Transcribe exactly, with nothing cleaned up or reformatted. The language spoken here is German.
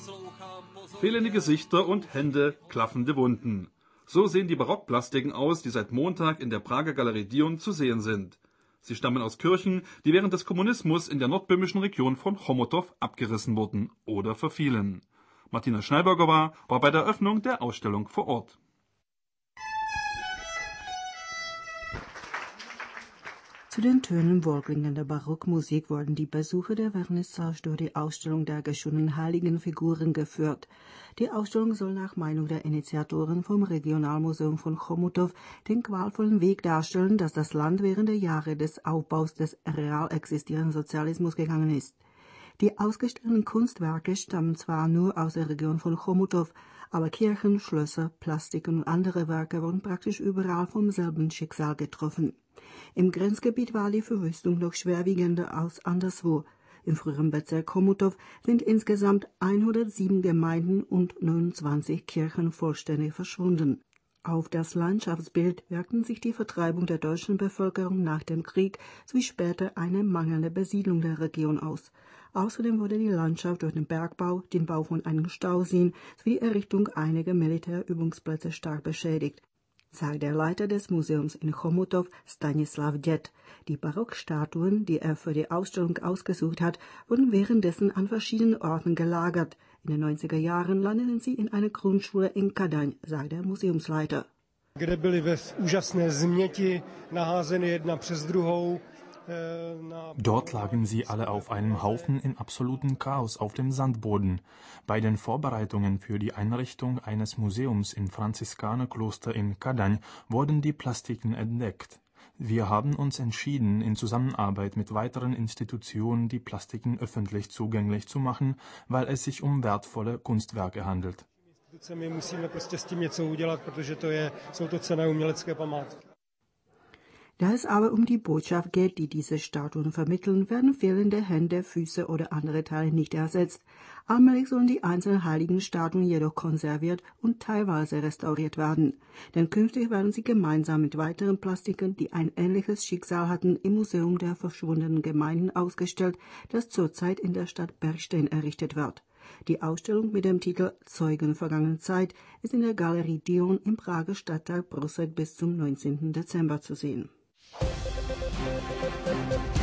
Fehlende Gesichter und Hände, klaffende Wunden. So sehen die Barockplastiken aus, die seit Montag in der Prager Galerie Dion zu sehen sind. Sie stammen aus Kirchen, die während des Kommunismus in der nordböhmischen Region von Chomutov abgerissen wurden oder verfielen. Martina Schneiberger war, war bei der Eröffnung der Ausstellung vor Ort. Zu den Tönen wohlklingender Barockmusik wurden die Besucher der Vernissage durch die Ausstellung der geschundenen heiligen Figuren geführt. Die Ausstellung soll nach Meinung der Initiatoren vom Regionalmuseum von Chomutov den qualvollen Weg darstellen, dass das Land während der Jahre des Aufbaus des real existierenden Sozialismus gegangen ist. Die ausgestellten Kunstwerke stammen zwar nur aus der Region von Chomutov, aber Kirchen, Schlösser, Plastiken und andere Werke wurden praktisch überall vom selben Schicksal getroffen. Im Grenzgebiet war die Verwüstung noch schwerwiegender als anderswo. Im früheren Bezirk Chomutov sind insgesamt hundertsieben Gemeinden und neunundzwanzig Kirchen vollständig verschwunden. Auf das Landschaftsbild wirkten sich die Vertreibung der deutschen Bevölkerung nach dem Krieg sowie später eine mangelnde Besiedlung der Region aus. Außerdem wurde die Landschaft durch den Bergbau, den Bau von einem Stauseen sowie die Errichtung einiger Militärübungsplätze stark beschädigt, sagt der Leiter des Museums in Chomutov, Stanislav Djet. Die Barockstatuen, die er für die Ausstellung ausgesucht hat, wurden währenddessen an verschiedenen Orten gelagert. In den neunziger Jahren landeten sie in einer Grundschule in Kadaň, sagt der Museumsleiter. Kde byly ve úžasné změti naházeny jedna přes druhou. Dort lagen sie alle auf einem Haufen in absolutem Chaos auf dem Sandboden. Bei den Vorbereitungen für die Einrichtung eines Museums im Franziskanerkloster in Kadaň wurden die Plastiken entdeckt. Wir haben uns entschieden, in Zusammenarbeit mit weiteren Institutionen die Plastiken öffentlich zugänglich zu machen, weil es sich um wertvolle Kunstwerke handelt. My musíme prostě s tím něco udělat, protože to je, jsou to cenné umělecké památky. Da es aber um die Botschaft geht, die diese Statuen vermitteln, werden fehlende Hände, Füße oder andere Teile nicht ersetzt. Allmählich sollen die einzelnen heiligen Statuen jedoch konserviert und teilweise restauriert werden. Denn künftig werden sie gemeinsam mit weiteren Plastiken, die ein ähnliches Schicksal hatten, im Museum der verschwundenen Gemeinden ausgestellt, das zurzeit in der Stadt Bergstein errichtet wird. Die Ausstellung mit dem Titel Zeugen vergangener Zeit ist in der Galerie Dion im Prager Stadtteil Brusek bis zum neunzehnten Dezember zu sehen.